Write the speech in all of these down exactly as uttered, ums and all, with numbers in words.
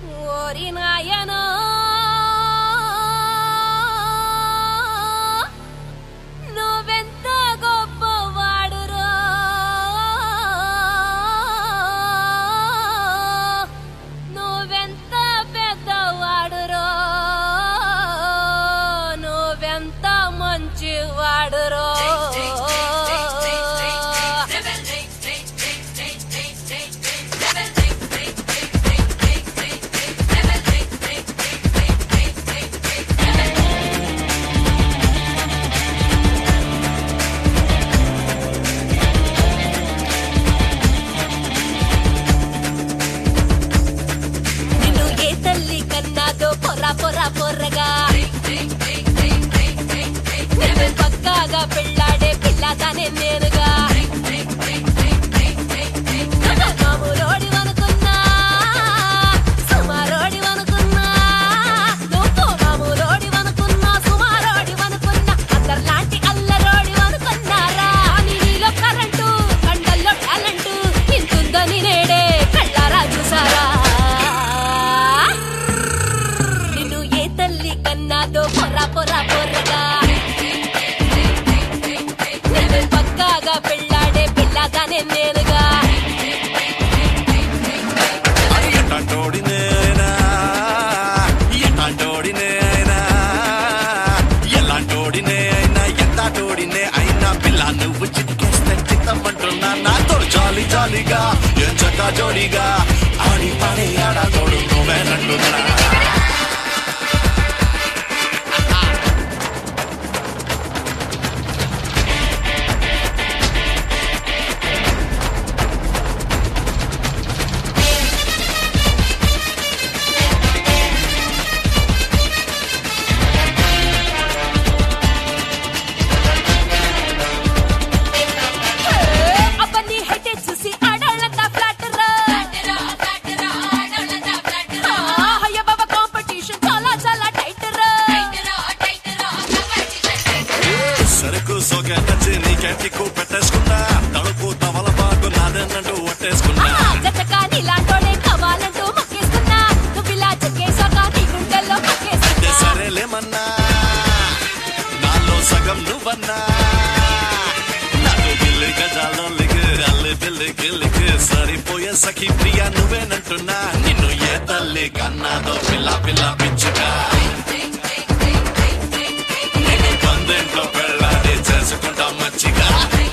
ఓరి నాయనో నువ్వెంత గొప్పవాడురో నువ్వెంత పెద్దవాడురో నువ్వెంత మంచివాడురో పొర్ర పొర్రగా పక్కాగా పెళ్ళాడే పిల్లగానే నేనుగా మామూలోడి అనుకున్నా సుమారోడి అనుకున్నా నువ్వు మామూలోడి అనుకున్నా సుమారోడి అనుకున్నా అందరిలాంటి అల్లరోడి అనుకున్నారా నీలో కరెంటు కండల్లో టాలెంటు ఇంతుందని నేడే కళ్ళారా చూసారా కన్నాదో పొర్ర పొర్ర పొర్రగా పక్కాగా పెళ్ళాడే పిల్లగానే నేనుగా ఎలాంటోడినేనా ఎలాంటోడినే అయినా ఎలాంటోడినే అయినా ఎంతటోడినే అయినా పిల్ల నువ్వు చిటికేస్తే చిత్తమంటున్నా నాతో జాలి జాలిగా ఎంచక్క జోడిగా ఆడి పాడి ఆడతోడు నువ్వేనంటున్నా సోకే నచ్చి నీకెంటికు పెట్టేసుకున్నా తడుపు తవల బాగు నాదేనంటూ ఒట్టేసుకున్నా జతకా నీలాంటోడే కావాలంటూ మొక్కేసుకున్నా నువ్వు ఇలా చెక్కేసాక నీ గుండెల్లో మొక్కేసుకున్నా సరేలేమన్నా నాలో సగం నువ్వన్నా నాకు గిల్లి గజాలో లిగు అల్లి బిల్లి గిల్లికి సరిపోయే సఖి ప్రియా నువ్వేనంటున్నా నిన్ను ఏ తల్లి కన్నాదో పిల్ల పిల్ల పిచ్చుగా నేను పందెంట్లో పెళ్ళాడి చేసుకుంటా మచ్చిగా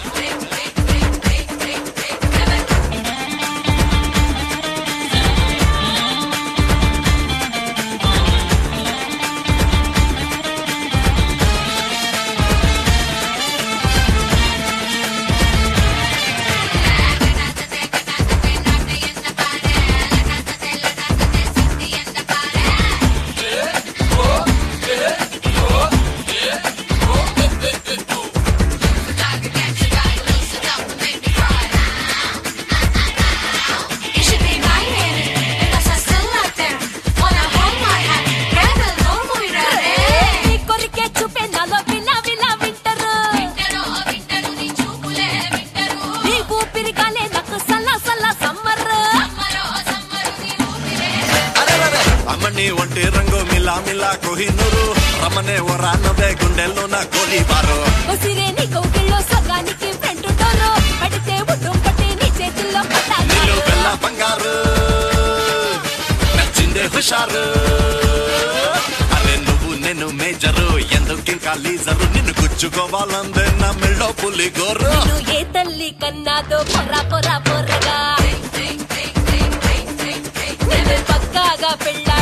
అమ్మని ఒంటి రంగు మిలా మిలా కోహినూరు రమనే ఓ రానవే గుండెల్లో నా గోలీ బారు ఉసిరేని కౌగిల్లో సగానికి ఫ్రంట్ డోరు పడితే ఉడ్డం పట్టి నీ చేతుల్లో పట్టాలి నీళ్ళు బెల్ల బంగారు నచ్చిందే హుషారు అరే నువ్వు నేను మేజరు ఎందుకింకా లీజరు నిన్ను గుచ్చుకోవాలందే నా మెళ్ళో పులి గోరు నిన్ను ఏ తల్లి కన్నాదో పొర్ర పొర్ర పొర్రగా పక్కాగా పెళ్ళ